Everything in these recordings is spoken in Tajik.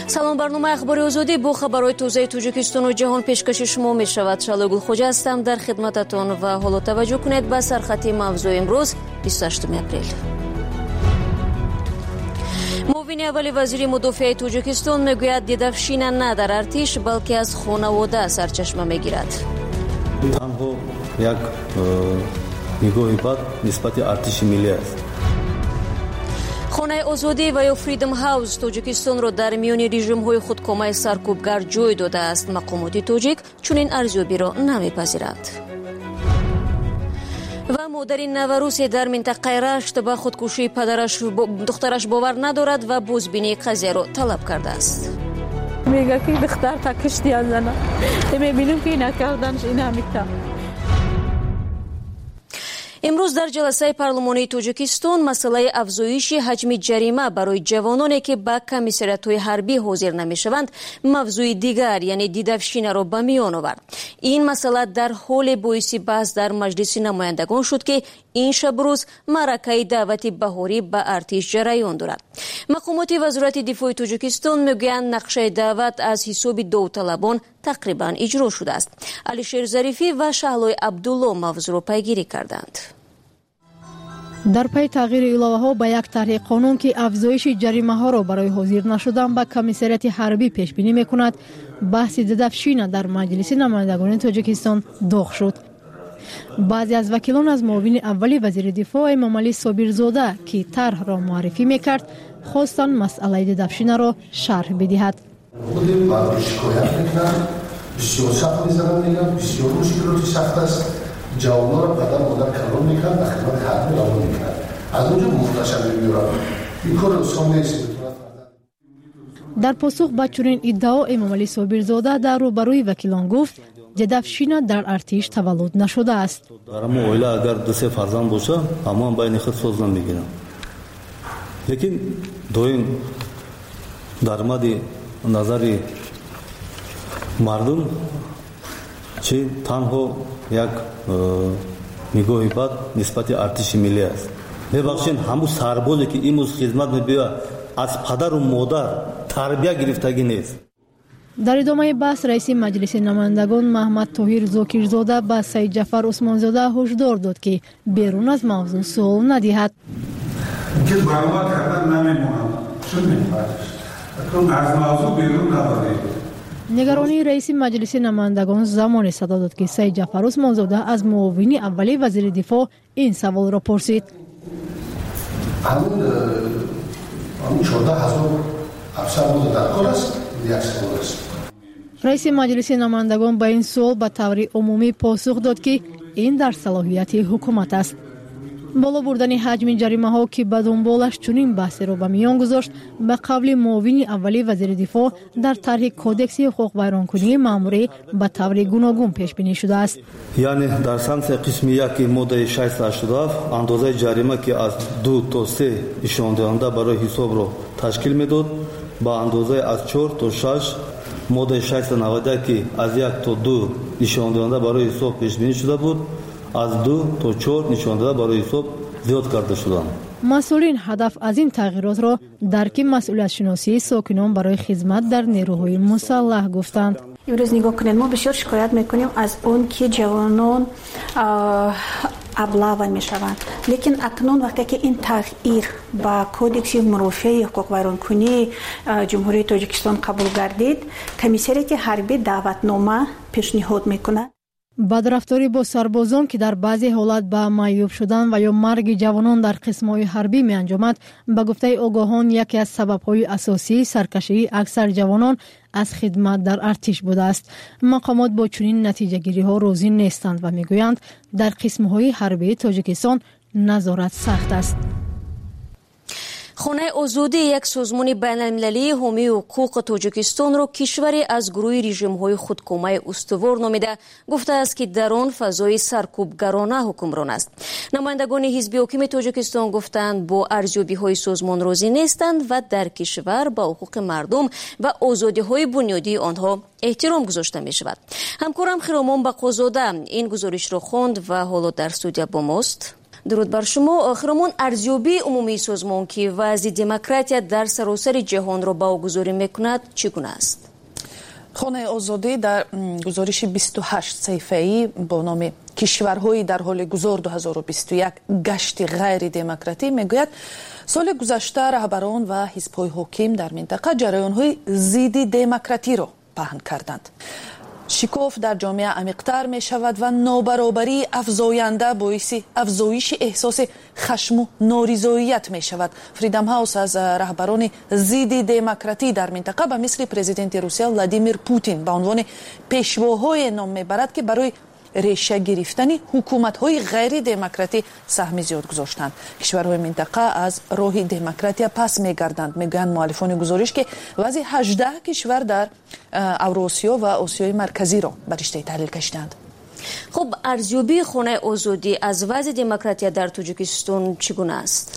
салом, барномаи ахбори озодӣ бо хабарҳои тозаи Тоҷикистону ҷаҳон пешкаши шумо мешавад. Шалои Гулхоҷа ҳастам дар хидмататон ва ҳоло таваҷҷӯҳ кунед ба сархати мавзӯи имрӯз 28 апрел. муовини аввали вазири мудофиаи Тоҷикистон мегӯяд дедавшина на дар артиш, балки аз хонавода сарчашма мегирад. танҳо як нигоҳи бад нисбати артиши миллӣ аст. хонаи озодӣ ва ё Freedom House Тоҷикистонро дар миёни режимҳои худкомаи саркӯбгар ҷой додааст. мақомоти тоҷик чунин арзёбиро намепазиранд. ва модари Наварусе дар минтақаи Рашт ба худкушии духтараш бовар надорад ва бозбинии қазияро талаб кардааст. мега ки духтар та кишти азана мебинем ки накарданш инамита. имрӯз дар ҷаласаи парлумонии Тоҷикистон масъалаи афзоиши ҳаҷми ҷарима барои ҷавононе ки ба комиссариятҳои ҳарбӣ ҳозир намешаванд мавзӯи дигар, яъне дидавшинаро ба миён овард. ин масъала дар ҳоле боиси баҳс дар маҷлиси намояндагон шуд ки ин шабрӯз маъракаи даъвати баҳорӣ ба артиш ҷараён дорад. мақомоти вазорати дифои Тоҷикистон мегӯянд нақшаи даъват аз ҳисоби довталабон тақрибан иҷро шудааст. Алишер Зарифӣ ва Шаҳлои Абдулло мавзӯъро пайгирӣ карданд. дар пай тағйири иловаҳо ба як тарҳи қонун ки афзоиши ҷаримаҳоро барои ҳозир нашудан ба комиссарияти ҳарбӣ пешбинӣ мекунад, баҳси дидавшина дар маҷлиси намояндагони Тоҷикистон доғ шуд. баъзе аз вакилон аз муовини аввали вазири дифоъ Эмомалӣ Собирзода ки тарҳро муаррифӣ мекард, хостанд масъалаи дидавшинаро шарҳ бидиҳад. будем барои шикоят мекунам, бисёр сахт мезанам, мегӯям бисёр мушкилоти сахт аст. ҷавонҳоро падар модар калон мекард, ба хидмати ҳарбӣ равон мекард. аз онҷо мухташар мебиёрам. ин кор осон нест. дар посух ба чунин иддао Эмомалӣ Собирзода дар рӯбарӯи вакилон гуфт, дедавшина дар артиш таваллуд нашудааст. дар ҳамон оила агар 2-3 фарзанд боша, ҳамаон байни худ соз намегиранд. лекин доим дар мади назари мардум чи танҳо як нигоҳи бад нисбати артиши миллӣ аст. мебахшед ҳамун сарбозе ки имрӯз хизмат мебиёяд аз падару модар тарбия гирифтагӣ нест. дар идомаи баҳс раиси маҷлиси намояндагон Маҳмад Тоҳир Зокирзода ба Саид Ҷафар Усмонзода ҳушдор дод ки берун аз мавзӯъ суол надиҳад. ки баромад кардан намемонад. чун мефаҳмиш? акун аз мавзӯъ берун набаред. нигаронии раиси маҷлиси намояндагон замоне садо дод ки Саид Ҷафар Усмонзода аз муовини аввали вазири дифоъ ин саволро пурсид. ҳамун 14,000 афсар бода дар кор аст, як савол аст. раиси маҷлиси намояндагон ба ин суол ба таври умумӣ посух дод ки ин дар салоҳияти ҳукумат аст. боло бурдани ҳаҷми ҷаримаҳо ки ба дунболаш чунин баҳсеро ба миён гузошт, ба қавли муовини аввали вазири дифоъ дар тарҳи кодекси ҳуқуқвайронкунии маъмурӣ ба таври гуногун пешбинӣ шудааст. яъне дар санксия қисми 1 моддаи 687 андозаи ҷарима ки аз 2 то 3 ишондиҳанда барои ҳисобро ташкил медод ба андозаи аз 4 то 6 моддаи 691 ки аз 1 то 2 нишондиҳанда барои ҳисоб пешбинӣ шуда буд, аз 2 то 4 нишондиҳанда барои ҳисоб зиёд карда шуданд. масъулин ҳадаф аз ин тағйиротро дарки масъулиятшиносии сокинон барои хизмат дар нерӯҳои мусаллаҳ гуфтанд. имрӯз нигоҳ кунед, мо бисёр шикоят мекунем аз он ки ҷавонон аблава мешаванд. лекин акнун вақте ки ин тағйир ба кодекси мурофиаи ҳуқуқвайронкунии ҷумҳурии Тоҷикистон қабул гардид, комиссарияти ҳарбӣ даъватнома пешниҳод мекунад. бадрафторӣ бо сарбозон ки дар баъзе ҳолат ба маъюб шудан ва ё марги ҷавонон дар қисмҳои ҳарбӣ меанҷомад, ба гуфтаи огоҳон яке аз сабабҳои асосии саркашии аксар ҷавонон аз хидмат дар артиш будааст. мақомот бо чунин натиҷагириҳо розӣ нестанд ва мегӯянд дар қисмҳои ҳарбии Тоҷикистон назорат сахт аст. хонаи озодӣ як созмони байналмилалии ҳомии ҳуқуқ Тоҷикистонро кишваре аз гурӯҳи режимҳои худкомаи устувор номида гуфтааст ки дар он фазои саркӯбгарона ҳукмрон аст. намояндагони ҳизби ҳокими Тоҷикистон гуфтанд бо арзёбиҳои созмон розӣ нестанд ва дар кишвар ба ҳуқуқи мардум ва озодиҳои бунёдии онҳо эҳтиром гузошта мешавад. ҳамкорам Хиромон Бақозода ин гузоришро хонд ва ҳоло дар студия бо мост. درود بر شما. خرمون، ارزیابی عمومی سازمان که وضع دموکراسی در سراسر جهان را واگذاری میکند چگونه است؟ خانه آزادی در گزارش 28 صفحه‌ای با نام کشورهای در حال گذار 2021 گشت غیر دموکراتی میگوید سال گذشته رهبران و حزب‌های حاکم در منطقه جریان‌های ضد دموکراتی را پهن کردند. شکاف در جامعه عمیق‌تر می شود و نابرابری افزاینده باعث افزایش احساس خشم و نارضایت می شود. فریدم هاوس از رهبران ضد دموکراتی در منطقه به مثل پرزیدنت روسیه ولادیمیر پوتین به عنوان پیشواهای نام میبرد که برای ریشه گرفتن حکومت‌های غیر دموکراتی سهم زیاد گذاشتند. کشورهای منطقه از راه دموکراسی پس می‌گردند. میگویند مؤلفان گزارش که وضع 18 کشور در اوراسیا و آسیای مرکزی را به رشته تحلیل کشیدند. خب، ارزیابی خانه آزادی از وضع دموکراسی در تاجیکستان چگونه است؟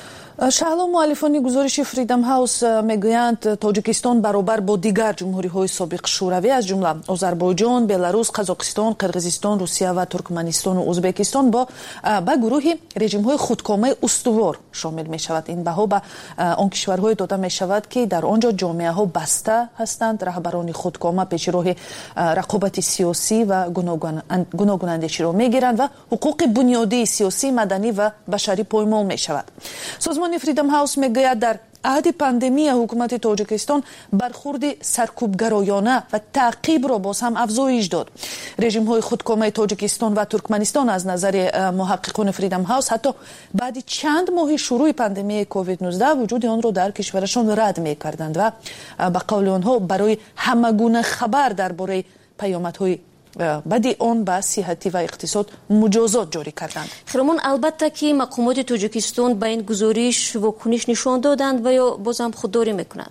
شهلا مؤلفان گزارش فریدم هاوس میگویند تاجیکستان برابر با دیگر جمهوری‌های سابق شوروی از جمله آذربایجان، بلاروس، قزاقستان، قرقیزستان، روسیه و ترکمنستان و ازبکستان با گروه رژیم‌های خودکامه استوار شامل می‌شود. این بها به آن کشورهای داده می‌شود که در آنجا جامعه‌ها بسته هستند، رهبران خودکامه پیش راه رقابت سیاسی و گوناگون اندیشی را می‌گیرند و حقوق بنیادی سیاسی، مدنی و بشری پایمال می‌شود. سازمان فریدم هاوس میگوید در عهد پاندمی حکومت تاجیکستان برخورد سرکوبگرایانه و تعقیب را باز هم افزایش داد. رژیم‌های خودکامه تاجیکستان و ترکمنستان از نظر محققان فریدم هاوس حتی بعد چند ماه شروع پاندمی کووید 19 وجود آن را در کشورشان رد می‌کردند و به قول آنها برای همگونه خبر درباره پیامدهای بعد آن به صحتی و اقتصاد مجازات جاری کردند. خرمون، البته که مقامات تاجیکستان به این گزارش واکنش نشان دادند و یا بازم خودداری میکنند؟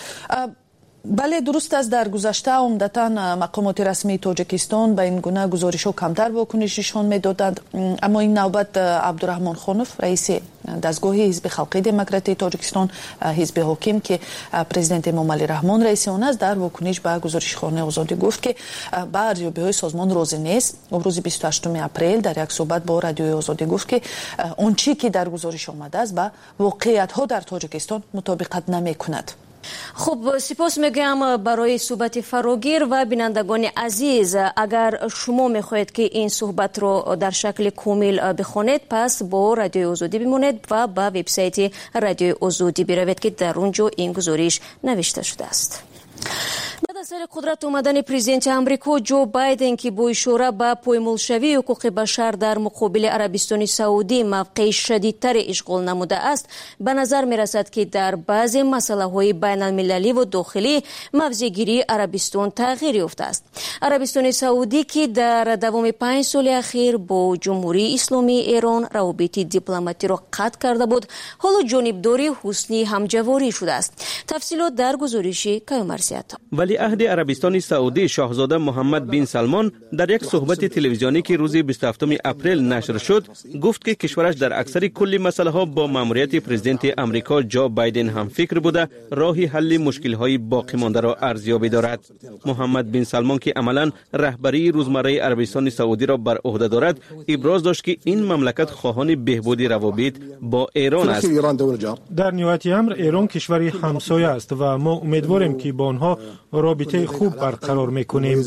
بله، درست است. در گذشته عمدتاً مقامات رسمی تاجیکستان به این گونه گزارش‌ها کمتر واکنش نشان می‌دادند، اما این نوبت عبدالرحمن خانوف رئیس دستگاه حزب خلقی دموکراتی تاجیکستان، حزب حاکم که پرزیدنت امام علی رحمان رئیس آن است، در واکنش به گزارش خانه آزادی گفت که به ارزیابی‌های سازمان راضی نیست. روز 28 اپریل در یک صحبت با رادیوی آزادی گفت که آنچه که در گزارش آمده است با واقعیت‌ها در تاجیکستان مطابقت نمی‌کند. خب، سپاس میگم برای صحبت فراگیر. و بینندگان عزیز، اگر شما میخواهید که این صحبت رو در شکل کامل بخونید، پس با رادیو آزادی بمونید و با وبسایت رادیو آزادی بروید که در اونجا این گزارش نوشته شده است. بعد از سر قدرت آمدن پرزیدنت امریکا جو بایدن که با اشاره به پایمالشوی حقوق بشر در مقابل عربستان سعودی موقع شدیدتر اشغال نموده است، به نظر می رسد که در بعضی مسئله های بین المللی و داخلی موضع‌گیری عربستان تغییر یافته است. عربستان سعودی که در دوام 5 سال اخیر با جمهوری اسلامی ایران روابط دیپلماتی را قطع کرده بود، حالا جانبداری حسنی همجواری شده است. تفصیلات در گزارش کیومرثیت. ولیعهد عربستان سعودی شاهزاده محمد بن سلمان در یک صحبت تلویزیونی که روز 27 اپریل نشر شد گفت که کشورش در اکثر کلی مسائل ها با ماموریت پرزیدنت امریکا جو بایدن هم فکر بوده راه حل مشکل های باقی مانده را ارزیابی دارد. محمد بن سلمان که عملا رهبری روزمره عربستان سعودی را بر عهده دارد، ابراز داشت که این مملکت خواهان بهبود روابط با ایران است. در نهایت امر ایران کشوری همسایه است و ما امیدواریم که با آنها رابطه خوب برقرار میکنیم.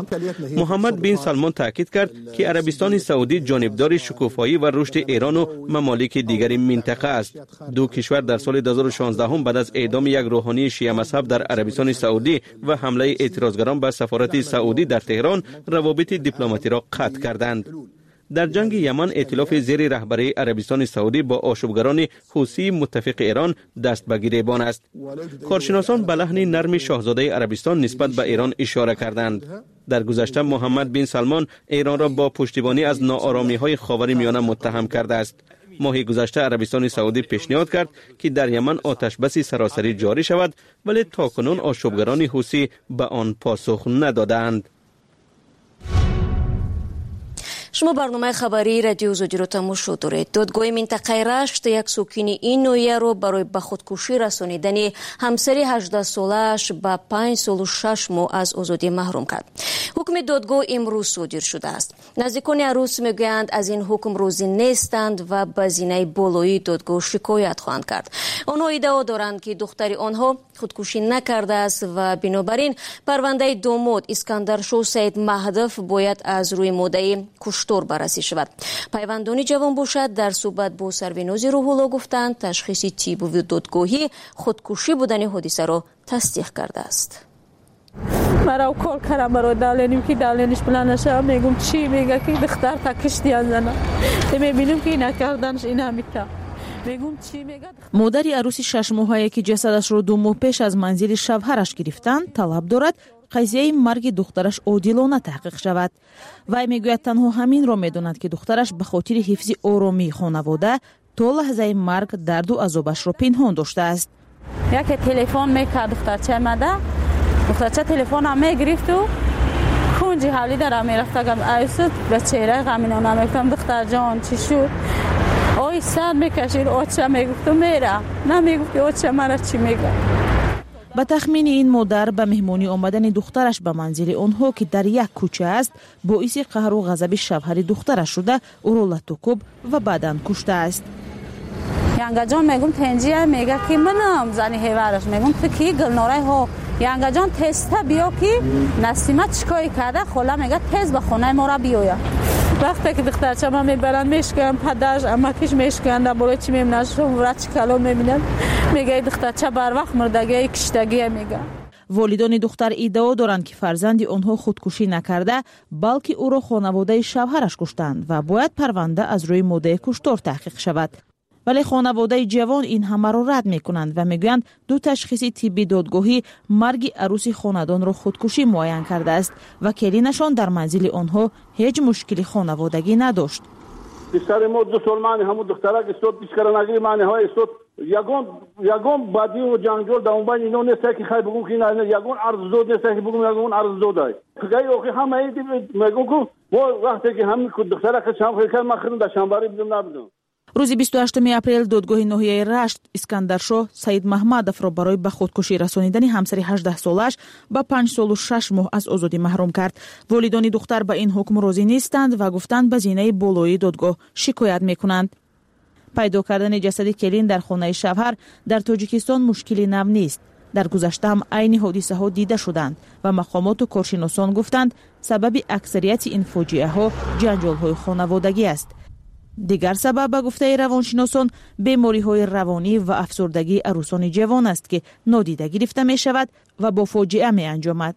محمد بن سلمان تاکید کرد که عربستان سعودی جانبدار شکوفایی و رشد ایران و ممالک دیگر منطقه است. دو کشور در سال 2016 بعد از اعدام یک روحانی شیعه مذهب در عربستان سعودی و حمله اعتراضگران به سفارت سعودی در تهران روابط دیپلماتی را قطع کردند. در جنگ یمن ائتلاف زیر رهبری عربستان سعودی با آشوبگران حوثی متفق ایران دست به گریبان است. کارشناسان به لحن نرم شاهزاده عربستان نسبت به ایران اشاره کردند. در گذشته محمد بن سلمان ایران را با پشتیبانی از ناآرامی‌های خاورمیانه متهم کرده است. ماه گذشته عربستان سعودی پیشنهاد کرد که در یمن آتش بس سراسری جاری شود، ولی تاکنون آشوبگران حوثی به آن پاسخ ندادند. شما برنامه خبری رادیو آزادی رو تماشا دارید. دادگاه منطقه رشت یک ساکن این ناحیه رو برای به خودکشی رسانیدن همسر 18 سالش به 5 سال و 6 ماه از آزادی محروم کرد. حکم دادگاه امروز صادر شده است. نزدیکان عروس میگویند از این حکم راضی نیستند و به زینه بالایی دادگاه شکایت خواهند کرد. آنها ادعا دارند که دختر آنها خودکشی نکرده است و بنابراین پرونده داماد اسکندرشاه سید مهدف باید از روی ماده کشتار بررسی شود. پیوندانی جوان باشد در صحبت با سروناز روح‌الله گفتند تشخیص طبی و دادگاهی خودکشی بودن حادثه را تصدیق کرده است. مرا کال کردم برای دالنیم که دالنش بلند نشه. میگم چی؟ میگه که دختر تکشتی ازنه. میبینیم که نکردنش این همیتا. مادر عروسی 6 ماهه که جسدش را 2 ماه پیش از منزل شوهرش گرفتند طلب دارد قضیه مرگ دخترش عادلانه تحقیق شود. وی میگوید تنها همین را میداند که دخترش به خاطر حفظ آرامی خانواده تا لحظه مرگ درد و عذابش را پنهان داشته است. یک تلفن میکرد دخترچه مده، دخترچه تلفن هم میگرفت و کنجی حالی در میرفت. گم ایست به چهره غمینانه میگفتم دختر جان چی شد؟ آی سر میکشید آچه میگفت و میره، نمیگفت آچه مرا چی میگه. به تخمین این مادر به مهمانی آمدن دخترش به منزل آنها که در یک کوچه است باعث قهر و غضب شوهر دخترش شده او را لطوکوب و بعداً کشته است. ینگا جان میگم تنجیه میگه که منم زنی هیورش. میگم تو کی گلناره ها ینگا جان تسته بیا که نسیمه چیکاری کرده. خاله میگه تز به خونه ما را بیاید. وقتی که دخترچه ما میبرن میشکن پدرش امکیش میشکن در بالا چی میبینن شو چی کلام میبینن میگه دخترچه بر وقت مردگی کشتگی میگه. والدان دختر ادعا دارند که فرزند آنها خودکشی نکرده بلکه او را خانواده شوهرش کشتند و باید پرونده از روی ماده کشتار تحقیق شود. ولی خانواده جوان این همه را رد میکنند و میگویند 2 تشخیص طبی دادگاهی مرگ عروس خاندان را خودکشی معین کرده است و کلینشان در منزل آنها هیچ مشکلی خانوادگی نداشت. پسر ما 2 سال من همون دختره که صوت پیشکار نگیری من های صوت یگون بادی و جنگجو داونبان اینو نیست که خیلی بگم که نه یگون ارز زود نیست که بگم یگون ارز زود است. که اوکی همه ایدی میگم که وقتی که همین دختره که شام خیلی من خودم در شنباری بدم نبودم. روز 28 اپریل دادگاه ناحیه رشت اسکندرشاه سید محمدов را برای به خودکشی رسانیدن همسر 18 سالش به 5 سال و 6 ماه از آزادی محروم کرد. والدان دختر به این حکم راضی نیستند و گفتند به زینه بالایی دادگاه شکایت میکنند. پیدا کردن جسد کلین در خانه شوهر در تاجیکستان مشکلی نو نیست. در گذشته هم عین حادثه ها دیده شدند و مقامات و کارشناسان گفتند سبب اکثریت این فاجعه ها جنجال های خانوادگی است. دیگر سبب به گفته روانشناسان بیماری های روانی و افسردگی عروسان جوان است که نادیده گرفته می شود و با فاجعه می انجامد.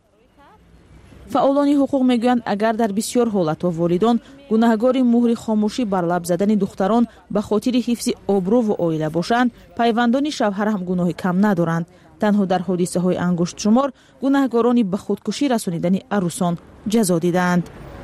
فعالان حقوق می گویند اگر در بسیار حالت ها والدان گناهکار مهر خاموشی بر لب زدن دختران به خاطر حفظ آبرو و عائله باشند، پیوندان شوهر هم گناه کم ندارند. تنها در حادثه های انگشت شمار گناهکاران به خودکشی رسانیدن عروسان جزا دیدند.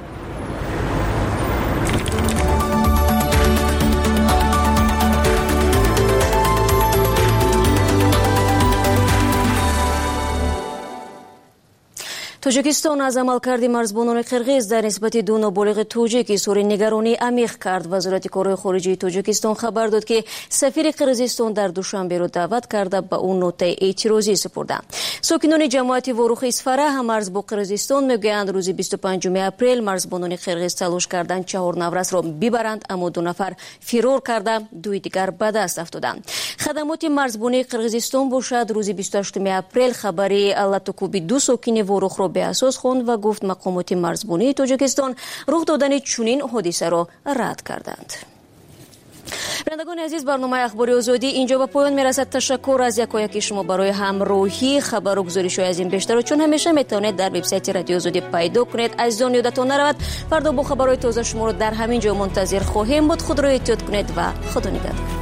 توجیکستان از عملکرد مرزبانان قرغیز در نسبت 2 نابالغ توجیک اظهار نگرانی عمیق کرد. وزارت کارهای خارجه توجیکستان خبر داد که سفیر قرغیزستان در دوشنبه را دعوت کرده به اون نوت اعتراضی سپرده. ساکنان جماعت واروخ اسفره هم مرز با قرغیزستان میگویند روز 25 اپریل مرزبانان قرغیز تلاش کردند 4 نورس را ببرند اما 2 نفر فرار کرده 2 دیگر به دست افتادند. خدمات مرزبانی قرغیزستان باشد روز 28 اپریل خبری لطوکوبی 2 ساکن واروخ را به اساس خوند و گفت مقامات مرزبانی تاجیکستان رخ دادن چنین حادثه را رد کردند. بینندگان عزیز برنامه اخباری آزادی اینجا به پایان میرسد. تشکر از یکایک شما برای همراهی. خبر و گزارش از این بیشتر و چون همیشه میتونید در وبسایت رادیو آزادی پیدا کنید. عزیزان یادتان نرود فردا با خبرهای تازه شما رو در همین جا منتظر خواهیم بود. خود را احتیاط کنید و خدا نگهدار.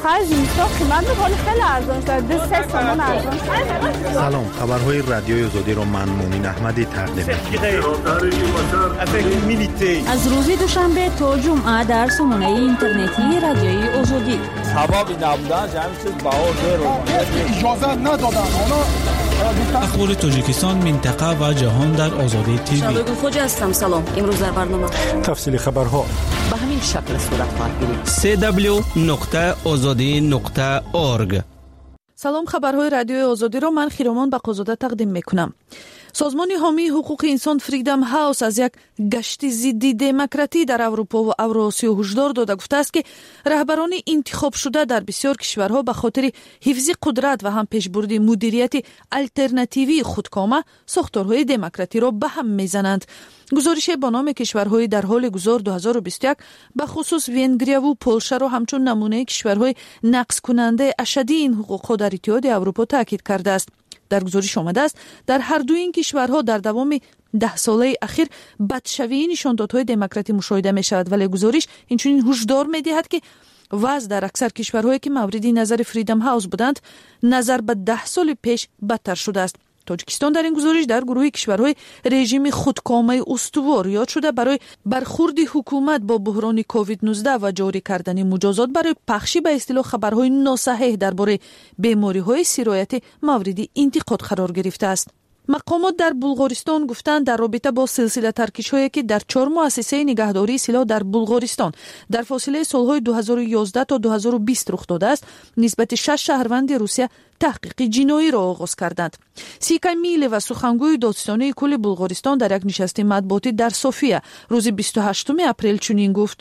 آخر زمستون قیمت ولی خیلی ارزان شده 3 تومان ارزان شده. سلام، خبرهای رادیوی آزادی رو من مومین احمدی تقدیم می‌کنم. از روز دوشنبه تا جمعه در سامانه اینترنتی رادیوی آزادی. سبب نبودن جمعی چیز بهار اجازه ندادن. اخبار تاجیکستان، منطقه و جهان در آزادی تیوی. شادو خوجا هستم. سلام. امروز در برنامه تفصیل خبرها به همین شکل صورت خواهد گرفت. www.azadi.org. سلام، خبرهای رادیوی آزادی را من خیرامان بقازاده تقدیم میکنم. سازمان حامی حقوق انسان فریدم هاوس از یک گشت ضد دموکراسی در اروپا و اوراسیا هشدار داده گفته است که رهبران انتخاب شده در بسیار کشورها به خاطر حفظ قدرت و هم پیشبرد مدیریت آلترناتیوی خودکامه ساختارهای دموکراسی را به هم میزنند. گزارش با نام کشورهای در حال گذار 2021 به خصوص ونگریا و پولشا را همچون نمونه کشورهای نقض کننده اشدی این حقوق در اتحاد اروپا تاکید کرده است. در گزارش آمده است در هر دو این کشورها در دوام 10 ساله اخیر بدشوی نشاندادهای دموکراسی مشاهده می شود، ولی گزارش اینچنین هشدار می دهد که وضع در اکثر کشورهایی که مورد نظر فریدم هاوس بودند نظر به 10 سال پیش بدتر شده است. تاجیکستان در این گزارش در گروه کشورهای رژیم خودکامه استوار یاد شده برای برخورد حکومت با بحران کووید 19 و جاری کردن مجازات برای پخش به اصطلاح خبرهای ناصحیح درباره بیماری‌های سرایت مورد انتقاد قرار گرفته است. مقامات در بلغارستان گفتند در رابطه با سلسله ترکش‌هایی که در 4 مؤسسه نگهداری سلاح در بلغارستان در فاصله سال‌های 2011 تا 2020 رخ داده است، نسبت 6 شهروند روسیه تحقیق جنایی را آغاز کردند. سیکای میله و سخنگوی دادستانی کل بلغارستان در یک نشست مطبوعاتی در صوفیا روز 28 اپریل چنین گفت: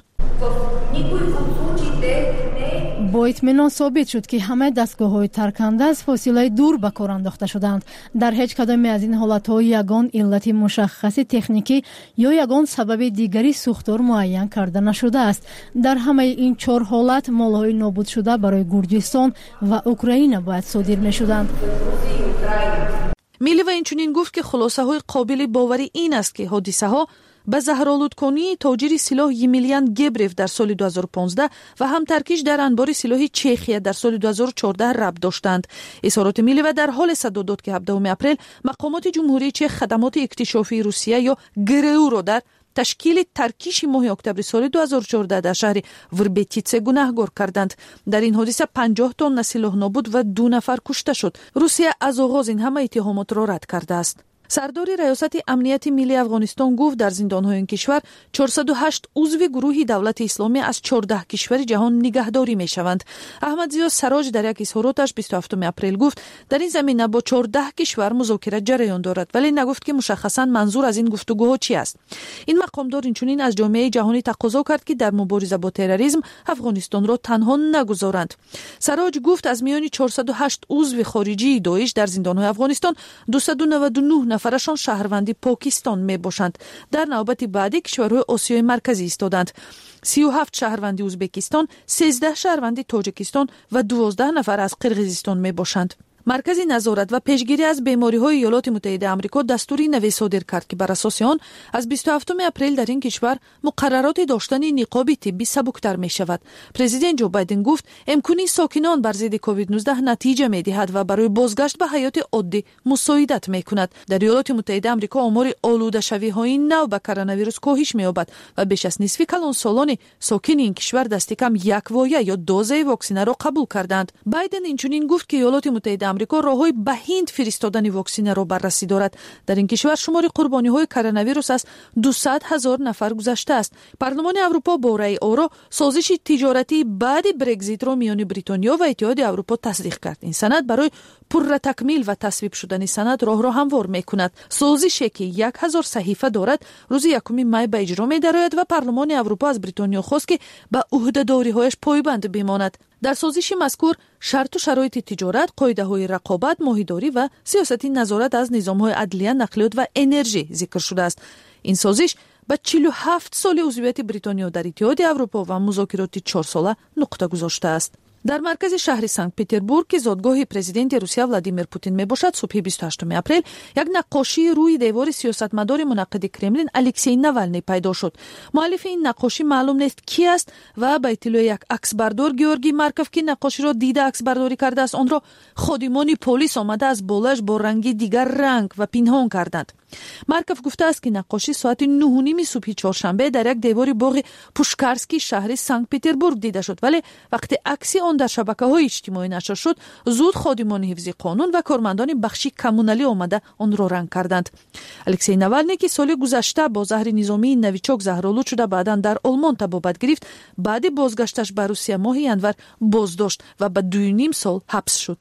با اطمینان ثابت شد که همه دستگاه‌های ترکنده از فاصله دور به کار انداخته شدند. در هیچ کدام از این حالت‌ها یگان علت مشخص تکنیکی یا یگان سبب دیگری سوختار معین کرده نشده است. در همه این 4 حالت مال‌های نابود شده برای گرجستان و اوکراین باید صادر می‌شدند. میلی و اینچنین گفت که خلاصه‌های قابل باوری این است که حادثه‌ها به زهرآلودکنی تاجر سلاح یمیلیان گبریف در سال 2015 و هم ترکیش در انبار سلاح چخیه در سال 2014 ربط داشتند. اظهارات میلی و در حال صدا داد که 17 اپریل مقامات جمهوری چک خدمات اکتشافی روسیه یا گرو را در تشکیل ترکیش ماه اکتبر سال 2014 در شهر وربتیتسه گناهکار کردند. در این حادثه 50 تن سلاح نابود و 2 نفر کشته شد. روسیه از آغاز این همه اتهامات را رد کرده است. سردار ریاست امنیت ملی افغانستان گفت در زندان‌های این کشور 408 عضو گروه دولت اسلامی از 14 کشور جهان نگهداری می‌شوند. احمد ضیا سراج در یک اظهاراتش 27 اپریل گفت در این زمینه با 14 کشور مذاکره جریان دارد، ولی نگفت که مشخصاً منظور از این گفتگوها چی است. این مقامدار اینچنین از جامعه جهانی تقاضا کرد که در مبارزه با تروریسم افغانستان را تنها نگذارند. سراج گفت از میان 408 عضو خارجی داعش در زندان‌های افغانستان 299 نفرشان شهروندی پاکستان می باشند. در نوبت بعدی کشورهای آسیای مرکزی ایستادند. 37 شهروندی ازبکستان، 13 شهروندی تاجیکستان و 12 نفر از قرقیزستان می باشند. مرکز نظارت و پیشگیری از بیماری‌های ایالات متحده آمریکا دستوری نوی صادر کرد که بر اساس آن از 27 اپریل در این کشور مقررات داشتن نقاب طبی سبکتر می شود. پرزیدنت جو بایدن گفت امکانی ساکنان بر ضد کووید 19 نتیجه می دهد و برای بازگشت به حیات عادی مساعدت می کند. در ایالات متحده آمریکا آمار آلوده شوی های نو به کرونا ویروس کاهش می یابد و بیش از نصف کلان سالان ساکن این کشور دست کم یک وایه یا دوزه واکسن را قبول کردند. بایدن اینچنین گفت که ایالات متحده آمریکا راههای به هند فرستادن واکسن را بررسی دارد. در این کشور شمار قربانی‌های کرونا ویروس از 200,000 نفر گذشته است. پارلمان اروپا با رأی آرا سازش تجارتی بعد برگزیت را میان بریتانیا و اتحاد اروپا تصدیق کرد. این سند برای پر تکمیل و تصویب شدن سند راه را هموار می‌کند. سازشی که 1000 صحیفه دارد روز 1 می به اجرا می‌درآید و پارلمان اروپا از بریتانیا خواست که به عهده‌داری‌هایش پایبند بماند. در سازش مذکور شرط و شرایط تجارت، قاعده‌های رقابت، ماهیداری و سیاستی نظارت از نظام‌های عدلیه، نقلیات و انرژی ذکر شده است. این سازش به 47 سال عضویت بریتانیا در اتحاد اروپا و مذاکرات 4 ساله نقطه گذاشته است. در مرکز شهر سنت پتربورگ که زادگاه پرزیدنت روسیه ولادیمیر پوتین میباشد صبح 28 اپریل یک نقاشی روی دیوار سیاستمدار منعقد کرملین الکسی ناوالنی پیدا شد. مؤلف این نقاشی معلوم نیست کی است و به اطلاع یک عکسبردار گیورگی مارکوف که نقاشی را دیده عکسبرداری کرده است آن را خادمان پلیس آمده از بالش با رنگی دیگر رنگ و پنهان کردند. مارکوف گفته است که نقاشی ساعت 9:30 صبح چهارشنبه در یک دیوار باغ پوشکارسکی شهر سنت پتربورگ دیده شد، ولی وقتی عکسی آن در شبکه‌های اجتماعی نشر شد زود خادمان حفظ قانون و کارمندان بخش کمونالی آمده آن را رنگ کردند. الکسی ناوالنی که سال گذشته با زهر نظامی نویچوک زهرآلود شده بعداً در آلمان تبابت گرفت، بعد بازگشتش به روسیه ماه ینور بازداشت و به 2.5 سال حبس شد.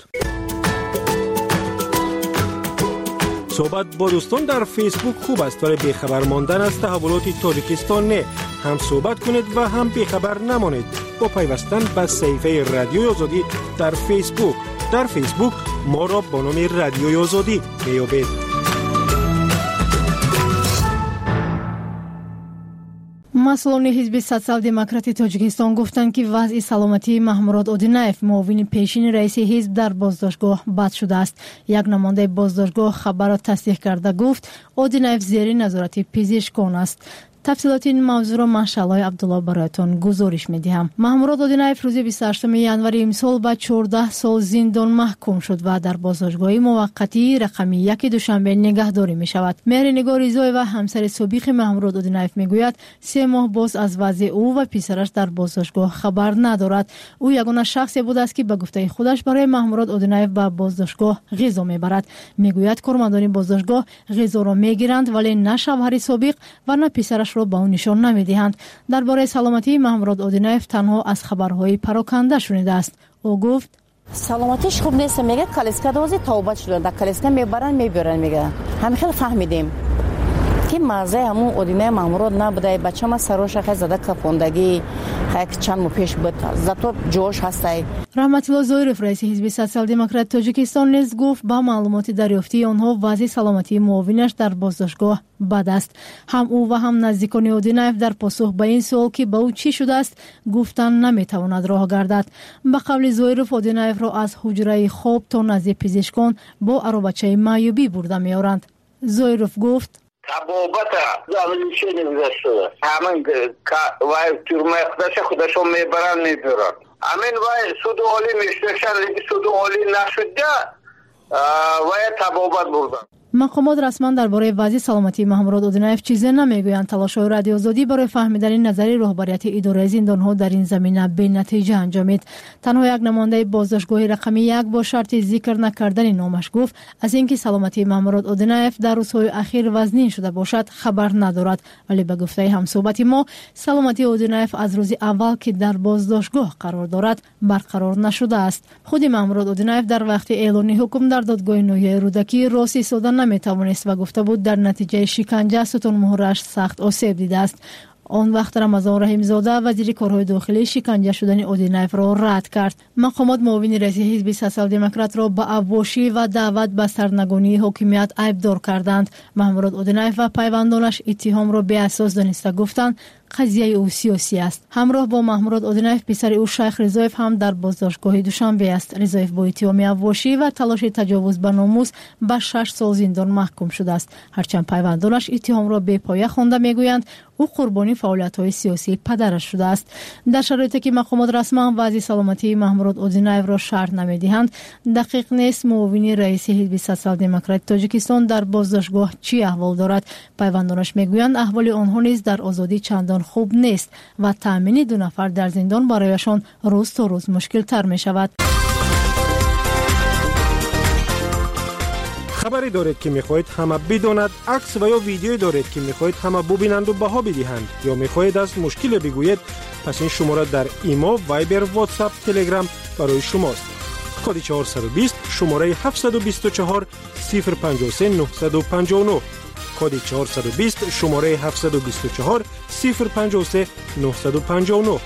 صحبت با دوستان در فیسبوک خوب است ولی بیخبر ماندن از تحولات تاجیکستان نه. هم صحبت کنید و هم بیخبر نمانید با پیوستن به صفحه رادیوی آزادی در فیسبوک. در فیسبوک ما را با نام رادیوی آزادی میابید. مسئولان حزب سوسیال دموکراتی تاجیکستان گفتند که وضع سلامتی محمود اودینایف معاون پیشین رئیس حزب در بازداشتگاه بد شده است. یک نماینده بازداشتگاه خبر را تصدیق کرده گفت اودینایف زیر نظارت پزشکان است. تفصیلات این موضوع را من شالای عبدالله برایتان گزارش می‌دهم. محمود اودینایف روز 28 ینور امسال به 14 سال زندان محکوم شد و در بازداشتگاه موقتی رقم 1 دوشنبه نگهداری می‌شود. مهرنگار رضایی و همسر سابق محمود اودینایف میگوید 3 ماه باز از وضع او و پسرش در بازداشتگاه خبر ندارد. او یگانه شخصی بود است که به گفته خودش برای محمود اودینایف به بازداشتگاه غذا میبرد. میگوید کارمندان بازداشتگاه غذا را میگیرند ولی نه شوهر سابق و نه پسرش را به او نشان نمیدهند. درباره سلامتی محمود اودینایف تنها از خبرهای پراکنده شنیده است. او گفت سلامتیش خوب نیست، میگه کالسکا دوزی توبه شده، در کالسکا میبرن میگه. همین خیلی فهمیدیم که مازه همون اودینای محمود نبوده. بچه ما سروش خیلی زده کپوندگی یک چند ماه پیش بود، زاتو جوش هستی. رحمت الله ظاهرов رئیس حزب سوسیال دموکرات تاجیکستان نیز گفت با معلومات دریافتی آنها وضع سلامتی معاونش در بازداشتگاه بد است. هم او و هم نزدیکان اودینایف در پاسخ به این سوال که به او چی شده است گفتن نمیتواند راه گردد. به قول ظاهرов اودینایف را از حجره خواب تا نزد پزشکان با عربچه معیوبی برده میارند. ظاهرов گفت تبابت زمینیشه نگذاشته همین وای تورمه خودشو میبرن همین وای سود عالی میشتشن لیگی سود عالی نشده وای تبابت بردن. مقامات رسما درباره وضع سلامتی محمود اودینایف چیزی نمیگویند. تلاش‌های رادیو آزادی برای فهمیدن نظری رهبریت اداره زندان‌ها در این زمینه به نتیجه انجامید. تنها یک نماینده بازداشتگاه رقم 1 با شرط ذکر نکردن نامش گفت از اینکه سلامتی محمود اودینایف در روزهای اخیر وزنی شده باشد خبر ندارد، ولی به گفته همصحبت ما سلامتی اودینایف از روز اول که در بازداشتگاه قرار دارد برقرار نشده است. خود محمود اودینایف در وقت اعلان حکم در دادگاه ناحیه رودکی راست ایستادن نمیتوانست و گفته بود در نتیجه شکنجه ستون مهرش سخت آسیب دیده است. آن وقت رمضان رحیم زاده وزیر کارهای داخلی شکنجه شدن اودینایف را رد کرد. مقامات معاون رئیس حزب سوسیال دموکرات را به ابوشی و دعوت به سرنگونی حاکمیت عیبدار کردند. محمود اودینایف و پیوندانش اتهام را بی اساس دانسته گفتند قضیه او سیاسی است. همراه با محمود اودینایف پسر او شیخ رضایف هم در بازداشتگاه دوشنبه است. رضایف با اتهام ابوشی و تلاش تجاوز به ناموس به 6 سال زندان محکوم شده است. هرچند پیوندانش اتهام را بی پایه خوانده میگویند او قربانی فعالیت‌های سیاسی پدرش شده است. در شرایطی که مقامات رسما وضع سلامتی محمود اودینایف را شرح نمی‌دهند، دقیق نیست معاون رئیس حزب سوسیال دموکرات تاجیکستان در بازداشتگاه چی احوال دارد. پیوندانش میگویند احوال آنها نیز در آزادی چندان خوب نیست و تامین 2 نفر در زندان برایشان روز تا روز مشکل تر می شود. خبری دارید که میخواهید همه بداند، عکس و یا ویدیویی دارید که میخواهید همه ببینند و بها بدهند یا میخواهید از مشکل بگویید، پس این شماره در ایما، وایبر، واتساپ، تلگرام برای شماست. کد 420 شماره 724 053 959 کد 420 شماره 724 053 959.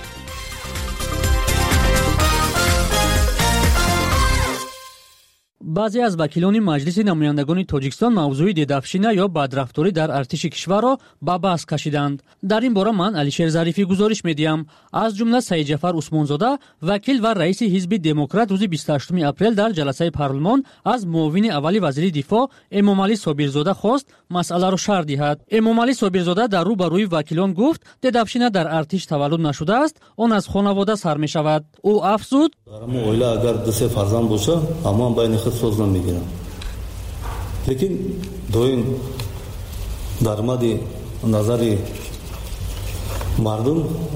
баъзе аз вакилони маҷлиси намояндагони тоҷикистон мавзӯи дедафшина ё бадрафторӣ дар артиши кишварро ба баҳс кашиданд. дар ин бора ман Алишер Зарифӣ гузориш медиҳам. аз ҷумла Саидҷафар Усмонзода, вакил ва раиси ҳизби Демократ рӯзи 28 апрел дар ҷаласаи парлумон аз муовини аввали вазири дифоъ Эмомалӣ Собирзода хост масъаларо шарҳ диҳад. Эмомалӣ Собирзода дар рӯ ба рӯи вакилон гуфт, дедафшина дар артиш таваллуд нашудааст, он аз хонавода сар мешавад. ӯ афзуд: оила агар 2 фарзанд боша, ҳамаан байни худ соз намегиранд. лекин доим дар мадди назари мардум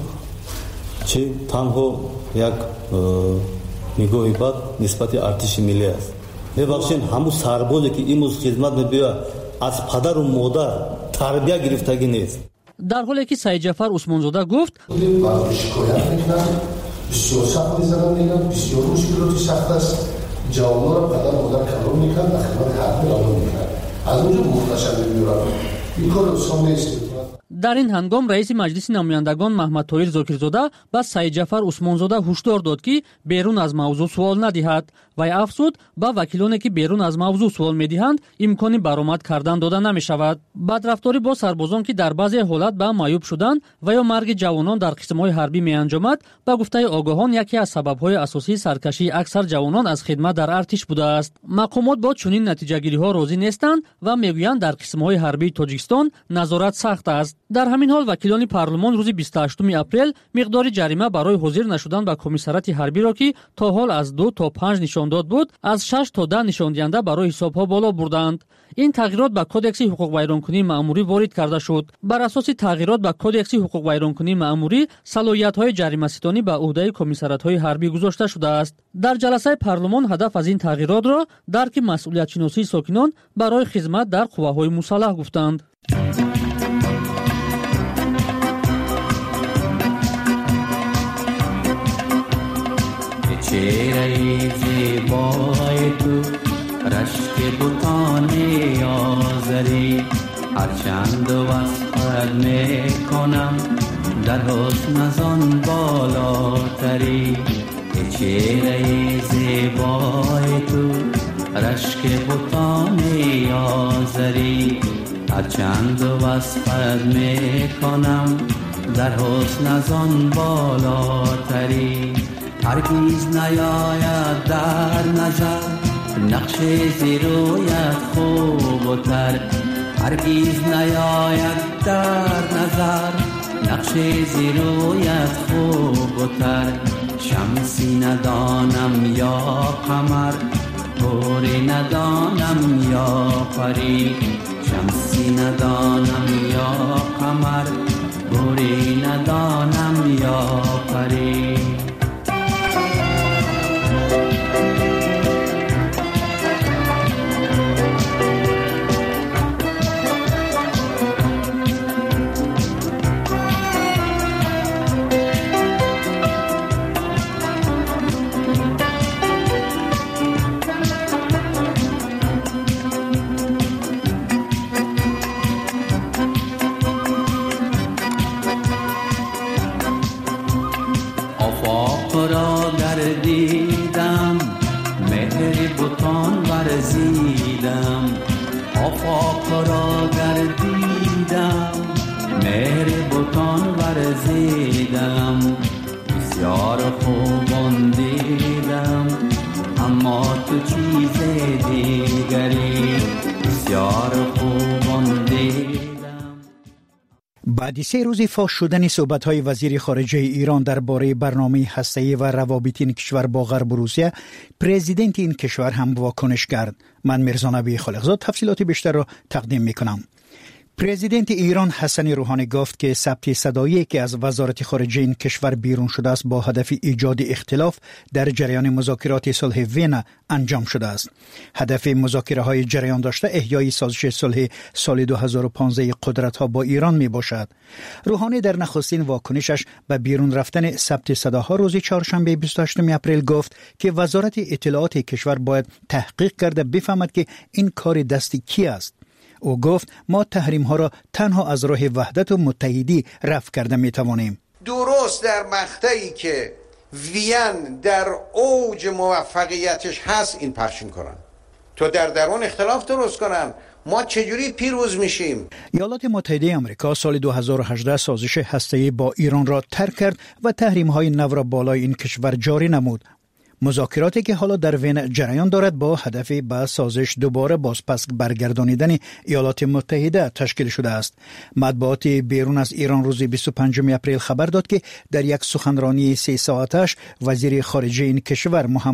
чи танҳо як нигоҳи бад нисбати артиши миллӣ аст. мебахшед ҳамун сарбозе ки имрӯз хизмат мебиёяд аз падару модар тарбия гирифтагӣ нест. дар ҳоле ки Саидҷафар Усмонзода гуфт: шикоят мекунанд, бисёр сахт мезананд, мегӯянд бисёр мушкилоти сахт аст, ҷавонҳоро падар модар калон мекунанд, ба хидмати ҳарбӣ равон мекунанд. аз онҷо мухташар мебиёранд. ин кор осон нест. дар ин ҳангом раиси маҷлиси намояндагон Маҳмадтоҳир Зокирзода ба Саидҷафар Усмонзода ҳушдор дод ки берун аз мавзӯъ суол надиҳад. вай афзуд, ба вакилоне ки берун аз мавзӯъ суол медиҳанд имкони баромад кардан дода намешавад. бадрафторӣ бо сарбозон ки дар баъзе ҳолат ба маъюб шуданд ва ё марги ҷавонон дар қисмҳои ҳарбӣ меанҷомад, ба гуфтаи огоҳон яке аз сабабҳои асосии саркашии аксар ҷавонон аз хидмат дар артиш будааст. мақомот бо чунин натиҷагириҳо розӣ нестанд ва мегӯянд дар қисмҳои ҳарбии Тоҷикистон назорат сахт аст. дар ҳамин ҳол вакилони парлумон рӯзи 28 апрел миқдори ҷарима барои ҳозир нашудан ба комиссарати ҳарбиро ки то ҳол аз 2 то 5 нишондод буд, аз 6 то 10 нишондиҳанда барои ҳисобҳо боло бурданд. ин тағйирот ба кодекси ҳуқуқвайронкунии маъмурӣ ворид карда шуд. бар асоси тағйирот ба кодекси ҳуқуқвайронкунии маъмурӣ салоҳиятҳои ҷаримаситонӣ ба уҳдаи комиссаратҳои ҳарбӣ гузошта шудааст. дар ҷаласаи парлумон ҳадаф аз ин тағйиротро дарки масъулиятшиносии сокинон барои хизмат дар қувваҳои мусаллаҳ гуфтанд. چهره زیبای تو رشک بوتان آذری هرچند وصفت میکنم در حسن ازان بالاتری چهره زیبای تو رشک بوتان آذری هرچند وصفت میکنم در حسن ازان بالاتری هرگیز نیاید در نظر نقش زیرویت خوب و تر هرگیز نیاید در نظر نقش زیرویت خوب و تر شمسی ندانم یا قمر گوری ندانم یا پری شمسی ندانم یا قمر گوری ندانم یا پری آفاق را گردیدم مهر بتان ورزیدم بسیار خوبان دیدم اما تو چیز دیگری بسیار خوبان دیدم. بعد 3 روز فاش شدن صحبت‌های وزیر خارجه ایران درباره برنامه هسته‌ای و روابط این کشور با غرب و روسیه، پرزیدنت این کشور هم واکنش کرد. من میرزا نبی خالقزاد تفصیلات بیشتر را تقدیم میکنم. پرزیدنت ایران حسن روحانی گفت که ثبت صدایی که از وزارت خارجه این کشور بیرون شده است با هدف ایجاد اختلاف در جریان مذاکرات صلح وین انجام شده است. هدف مذاکره‌های جریان داشته احیای سازش صلح سال 2015 قدرت‌ها با ایران می باشد. روحانی در نخستین واکنشش به بیرون رفتن ثبت صداها روز چهارشنبه 28 اپریل گفت که وزارت اطلاعات کشور باید تحقیق کرده بفهمد که این کار دست کی است. او گفت ما تحریم ها را تنها از راه وحدت و متحدی رفع کرده می توانیم. درست در مقطعی که وین در اوج موفقیتش هست این پخشین کنن. تو در درون اختلاف درست کنن. ما چجوری پیروز میشیم؟ ایالات متحده آمریکا سال 2018 سازش هسته‌ای با ایران را ترک کرد و تحریم‌های نو را بالای این کشور جاری نمود. مذاکراتی که حالا در وین جریان دارد با هدف به سازش دوباره بازپس برگردانیدن ایالات متحده تشکیل شده است. مطبوعات بیرون از ایران روز 25 اپریل خبر داد که در یک سخنرانی 3 ساعتش وزیر خارجه این کشور محمد